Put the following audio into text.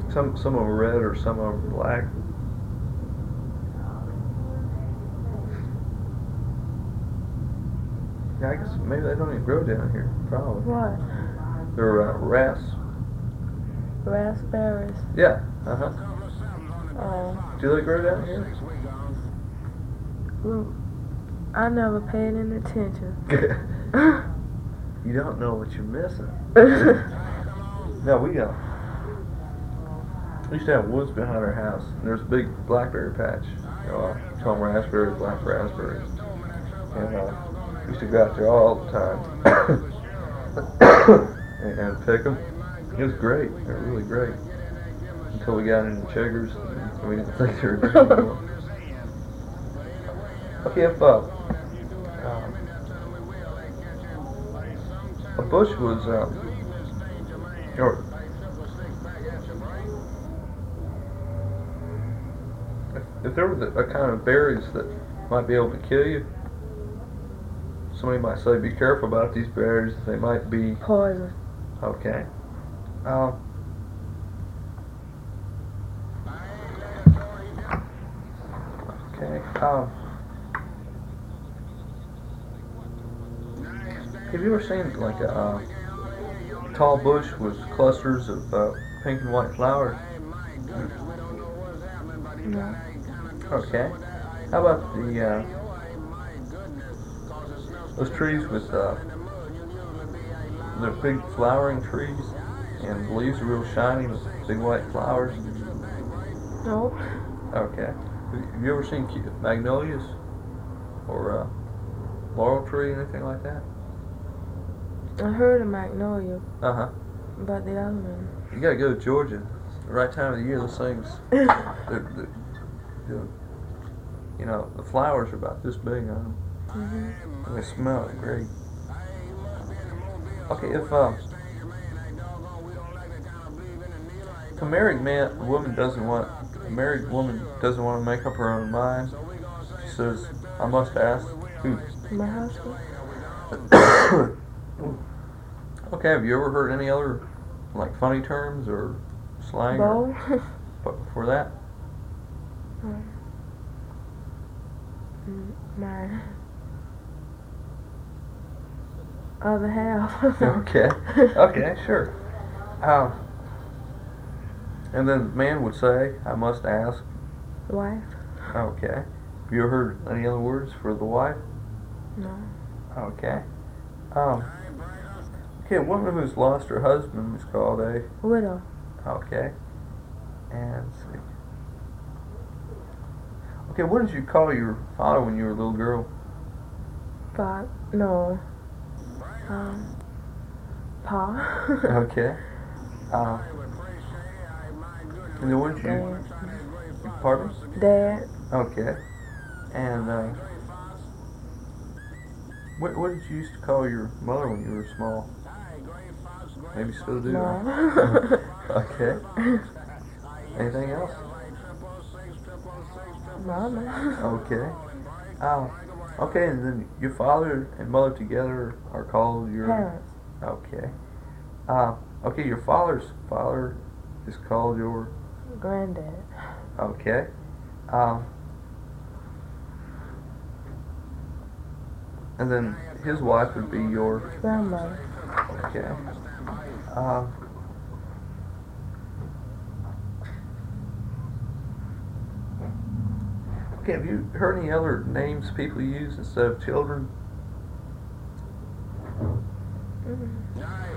Some of them are red or some of them are black. Yeah, I guess maybe they don't even grow down here. Probably. What? They're Raspberries. Yeah. Uh-huh. Oh. Do they grow down here? I never paid any attention. You don't know what you're missing. No, we used to have woods behind our house, and there's a big blackberry patch. Call them raspberries, black raspberries. And we used to go out there all the time and pick them. It was great. They were really great. Until we got into chiggers, and we didn't think they were good anymore. Okay, if a bush was, or if there was a kind of berries that might be able to kill you, somebody might say, be careful about these berries, they might be poison. Okay. Okay. Have you ever seen like a tall bush with clusters of pink and white flowers? No. Okay. How about the those trees with they're big flowering trees and the leaves are real shiny with big white flowers? Nope. Okay. Have you ever seen magnolias or laurel tree, anything like that? I heard of magnolia. Uh-huh. But the other one. You gotta go to Georgia. It's the right time of the year. Those things, you know, the flowers are about this big on them. Mm-hmm. And they smell great. Okay, if a married woman doesn't want to make up her own mind, she says, I must ask who? My husband. Okay, have you ever heard any other like funny terms or slang Bo? for that? My other half. Okay. Okay, sure. And then the man would say, I must ask. Wife? Okay. Have you ever heard any other words for the wife? No. Okay. Okay, a woman who's lost her husband is called a Widow. Okay. And let's see. Okay, what did you call your father when you were a little girl? No. Pa. Okay. And then what did you? Pardon? Dad. Okay. And what did you used to call your mother when you were small? Maybe still do. Mom. Okay. Anything else? Mama. Okay. Okay, and then your father and mother together are called your Parents. Okay. Okay, your father's father is called your Granddad. Okay. And then his wife would be your Grandmother. Okay. Okay, have you heard any other names people use instead of children? Mm-hmm.